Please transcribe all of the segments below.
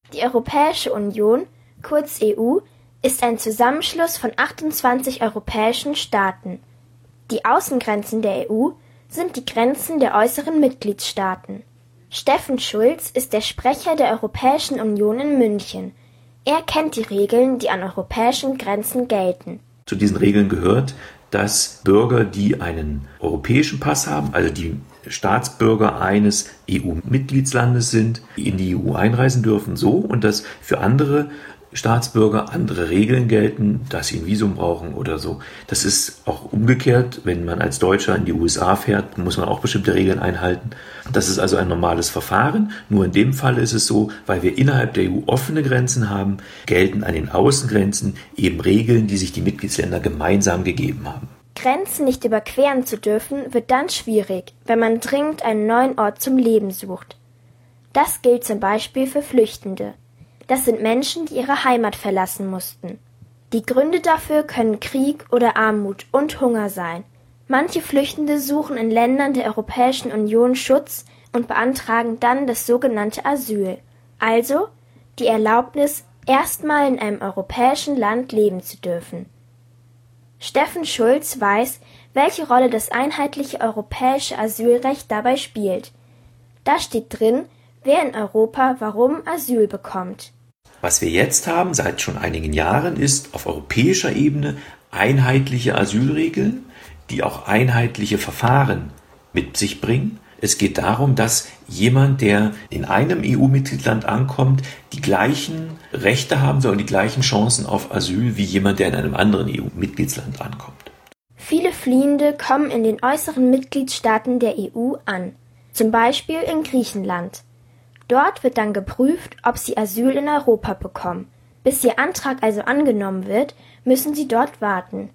Die Europäische Union, kurz EU, ist ein Zusammenschluss von 28 europäischen Staaten. Die Außengrenzen der EU sind die Grenzen der äußeren Mitgliedstaaten. Steffen Schulz ist der Sprecher der Europäischen Union in München. Er kennt die Regeln, die an europäischen Grenzen gelten. Zu diesen Regeln gehört, dass Bürger, die einen europäischen Pass haben, also die Staatsbürger eines EU-Mitgliedslandes sind, in die EU einreisen dürfen, so, und dass für andere Staatsbürger andere Regeln gelten, dass sie ein Visum brauchen oder so. Das ist auch umgekehrt, wenn man als Deutscher in die USA fährt, muss man auch bestimmte Regeln einhalten. Das ist also ein normales Verfahren. Nur in dem Fall ist es so, weil wir innerhalb der EU offene Grenzen haben, gelten an den Außengrenzen eben Regeln, die sich die Mitgliedsländer gemeinsam gegeben haben. Grenzen nicht überqueren zu dürfen, wird dann schwierig, wenn man dringend einen neuen Ort zum Leben sucht. Das gilt zum Beispiel für Flüchtende. Das sind Menschen, die ihre Heimat verlassen mussten. Die Gründe dafür können Krieg oder Armut und Hunger sein. Manche Flüchtende suchen in Ländern der Europäischen Union Schutz und beantragen dann das sogenannte Asyl, also die Erlaubnis, erstmal in einem europäischen Land leben zu dürfen. Steffen Schulz weiß, welche Rolle das einheitliche europäische Asylrecht dabei spielt. Da steht drin, wer in Europa warum Asyl bekommt. Was wir jetzt haben, seit schon einigen Jahren, ist auf europäischer Ebene einheitliche Asylregeln, die auch einheitliche Verfahren mit sich bringen. Es geht darum, dass jemand, der in einem EU-Mitgliedsland ankommt, die gleichen Rechte haben soll und die gleichen Chancen auf Asyl wie jemand, der in einem anderen EU-Mitgliedsland ankommt. Viele Fliehende kommen in den äußeren Mitgliedstaaten der EU an, zum Beispiel in Griechenland. Dort wird dann geprüft, ob sie Asyl in Europa bekommen. Bis ihr Antrag also angenommen wird, müssen sie dort warten.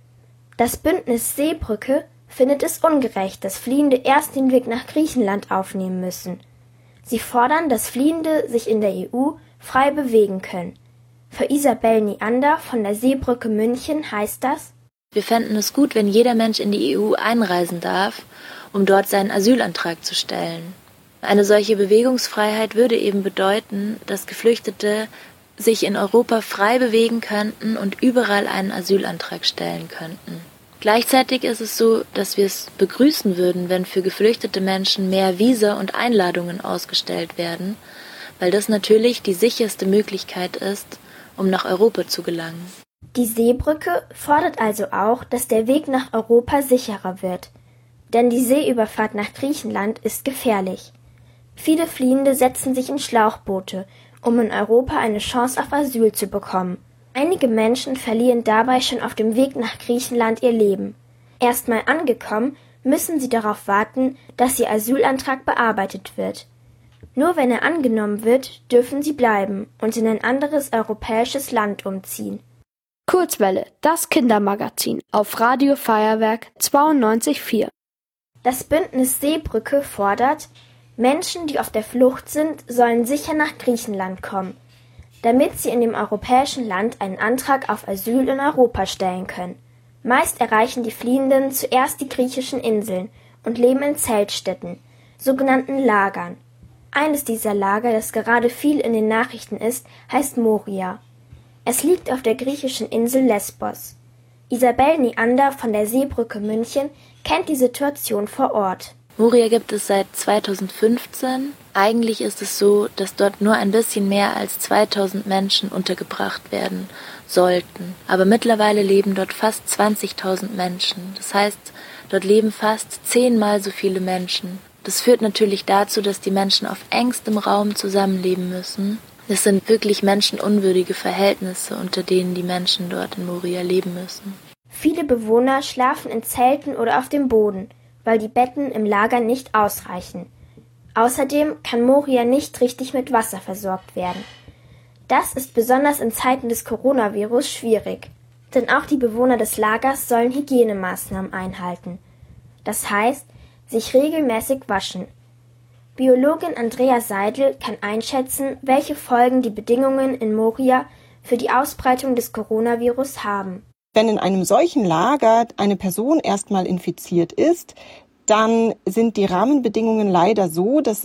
Das Bündnis Seebrücke findet es ungerecht, dass Fliehende erst den Weg nach Griechenland aufnehmen müssen. Sie fordern, dass Fliehende sich in der EU frei bewegen können. Für Isabel Neander von der Seebrücke München heißt das: Wir fänden es gut, wenn jeder Mensch in die EU einreisen darf, um dort seinen Asylantrag zu stellen. Eine solche Bewegungsfreiheit würde eben bedeuten, dass Geflüchtete sich in Europa frei bewegen könnten und überall einen Asylantrag stellen könnten. Gleichzeitig ist es so, dass wir es begrüßen würden, wenn für geflüchtete Menschen mehr Visa und Einladungen ausgestellt werden, weil das natürlich die sicherste Möglichkeit ist, um nach Europa zu gelangen. Die Seebrücke fordert also auch, dass der Weg nach Europa sicherer wird. Denn die Seeüberfahrt nach Griechenland ist gefährlich. Viele Fliehende setzen sich in Schlauchboote, um in Europa eine Chance auf Asyl zu bekommen. Einige Menschen verlieren dabei schon auf dem Weg nach Griechenland ihr Leben. Erstmal angekommen, müssen sie darauf warten, dass ihr Asylantrag bearbeitet wird. Nur wenn er angenommen wird, dürfen sie bleiben und in ein anderes europäisches Land umziehen. Kurzwelle, das Kindermagazin auf Radio Feuerwerk 92,4. Das Bündnis Seebrücke fordert, Menschen, die auf der Flucht sind, sollen sicher nach Griechenland kommen, damit sie in dem europäischen Land einen Antrag auf Asyl in Europa stellen können. Meist erreichen die Fliehenden zuerst die griechischen Inseln und leben in Zeltstätten, sogenannten Lagern. Eines dieser Lager, das gerade viel in den Nachrichten ist, heißt Moria. Es liegt auf der griechischen Insel Lesbos. Isabel Neander von der Seebrücke München kennt die Situation vor Ort. Moria gibt es seit 2015. Eigentlich ist es so, dass dort nur ein bisschen mehr als 2000 Menschen untergebracht werden sollten. Aber mittlerweile leben dort fast 20.000 Menschen. Das heißt, dort leben fast 10-mal so viele Menschen. Das führt natürlich dazu, dass die Menschen auf engstem Raum zusammenleben müssen. Es sind wirklich menschenunwürdige Verhältnisse, unter denen die Menschen dort in Moria leben müssen. Viele Bewohner schlafen in Zelten oder auf dem Boden, weil die Betten im Lager nicht ausreichen. Außerdem kann Moria nicht richtig mit Wasser versorgt werden. Das ist besonders in Zeiten des Coronavirus schwierig, denn auch die Bewohner des Lagers sollen Hygienemaßnahmen einhalten. Das heißt, sich regelmäßig waschen. Biologin Andrea Seidel kann einschätzen, welche Folgen die Bedingungen in Moria für die Ausbreitung des Coronavirus haben. Wenn in einem solchen Lager eine Person erstmal infiziert ist, dann sind die Rahmenbedingungen leider so, dass es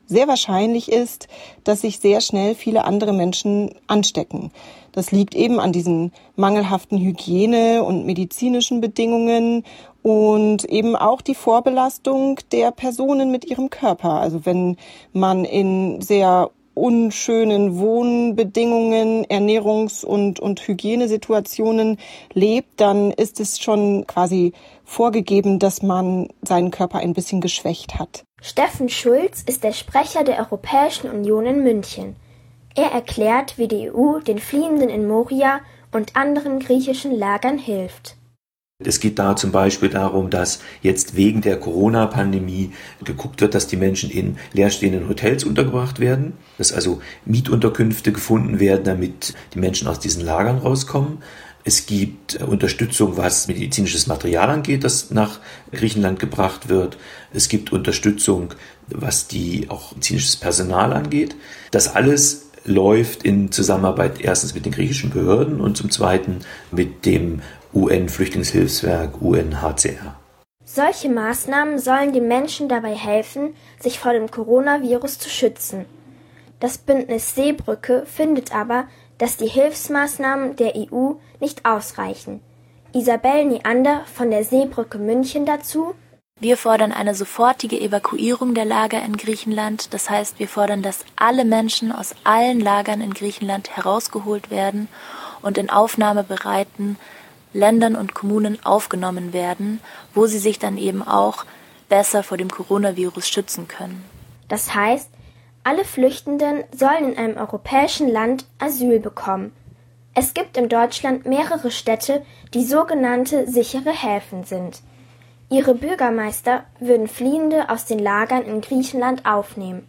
sehr wahrscheinlich ist, dass sich sehr schnell viele andere Menschen anstecken. Das liegt eben an diesen mangelhaften Hygiene- und medizinischen Bedingungen und eben auch die Vorbelastung der Personen mit ihrem Körper. Also wenn man in sehr unschönen Wohnbedingungen, Ernährungs- und Hygienesituationen lebt, dann ist es schon quasi vorgegeben, dass man seinen Körper ein bisschen geschwächt hat. Steffen Schulz ist der Sprecher der Europäischen Union in München. Er erklärt, wie die EU den Fliehenden in Moria und anderen griechischen Lagern hilft. Es geht da zum Beispiel darum, dass jetzt wegen der Corona-Pandemie geguckt wird, dass die Menschen in leerstehenden Hotels untergebracht werden, dass also Mietunterkünfte gefunden werden, damit die Menschen aus diesen Lagern rauskommen. Es gibt Unterstützung, was medizinisches Material angeht, das nach Griechenland gebracht wird. Es gibt Unterstützung, was auch medizinisches Personal angeht. Das alles läuft in Zusammenarbeit erstens mit den griechischen Behörden und zum Zweiten mit dem UN-Flüchtlingshilfswerk UNHCR. Solche Maßnahmen sollen den Menschen dabei helfen, sich vor dem Coronavirus zu schützen. Das Bündnis Seebrücke findet aber, dass die Hilfsmaßnahmen der EU nicht ausreichen. Isabel Neander von der Seebrücke München dazu: Wir fordern eine sofortige Evakuierung der Lager in Griechenland. Das heißt, wir fordern, dass alle Menschen aus allen Lagern in Griechenland herausgeholt werden und in aufnahmebereiten Ländern und Kommunen aufgenommen werden, wo sie sich dann eben auch besser vor dem Coronavirus schützen können. Das heißt, alle Flüchtenden sollen in einem europäischen Land Asyl bekommen. Es gibt in Deutschland mehrere Städte, die sogenannte sichere Häfen sind. Ihre Bürgermeister würden Fliehende aus den Lagern in Griechenland aufnehmen.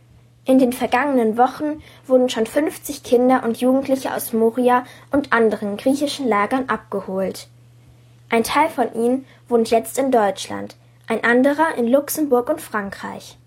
In den vergangenen Wochen wurden schon 50 Kinder und Jugendliche aus Moria und anderen griechischen Lagern abgeholt. Ein Teil von ihnen wohnt jetzt in Deutschland, ein anderer in Luxemburg und Frankreich.